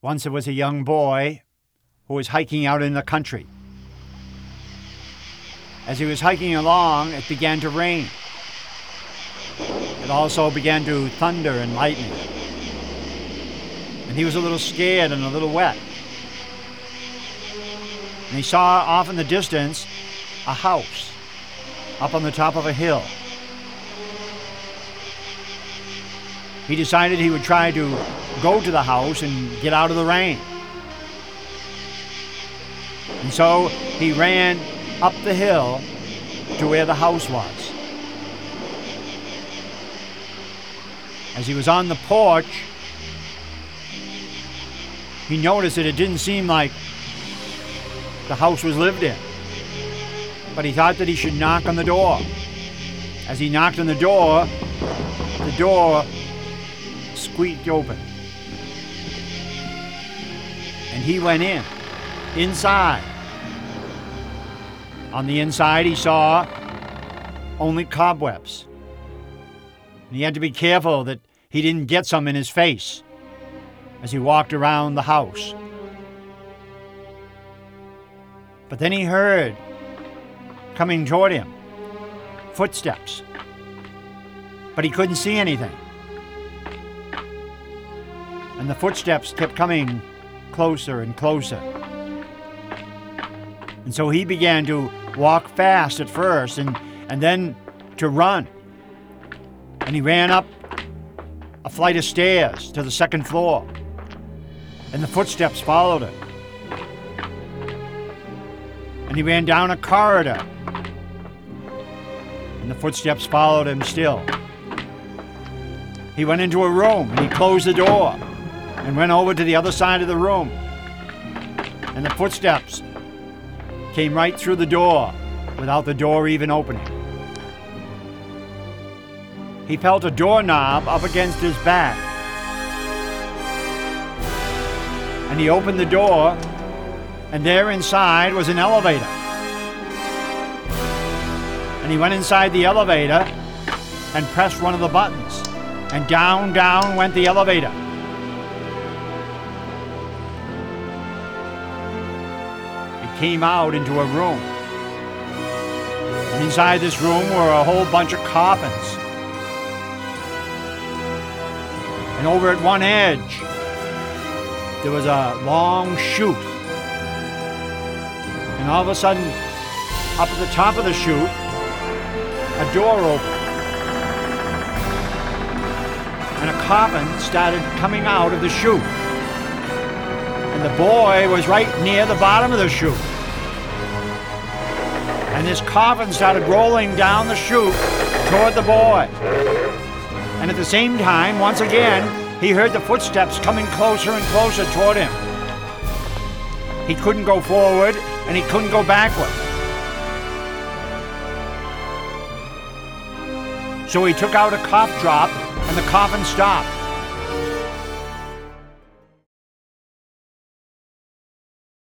Once there was a young boy who was hiking out in the country. As he was hiking along, it began to rain. It also began to thunder and lightning. And he was a little scared and a little wet. And he saw off in the distance a house up on the top of a hill. He decided he would try to go to the house and get out of the rain. And so he ran up the hill to where the house was. As he was on the porch, he noticed that it didn't seem like the house was lived in. But he thought that he should knock on the door. As he knocked on the door squeaked open. And he went inside. On the inside, he saw only cobwebs. And he had to be careful that he didn't get some in his face as he walked around the house. But then he heard, coming toward him, footsteps. But he couldn't see anything. And the footsteps kept coming closer and closer. And so he began to walk fast at first and then to run. And he ran up a flight of stairs to the second floor. And the footsteps followed him. And he ran down a corridor. And the footsteps followed him still. He went into a room and he closed the door and went over to the other side of the room. And the footsteps came right through the door without the door even opening. He felt a doorknob up against his back. And he opened the door, and there inside was an elevator. And he went inside the elevator and pressed one of the buttons. And down, down went the elevator. It came out into a room. And inside this room were a whole bunch of coffins. And over at one edge, there was a long chute. And all of a sudden, up at the top of the chute, a door opened. And a coffin started coming out of the chute. And the boy was right near the bottom of the chute. And this coffin started rolling down the chute toward the boy. And at the same time, once again, he heard the footsteps coming closer and closer toward him. He couldn't go forward, and he couldn't go backward. So he took out a cough drop, and the coffin stopped.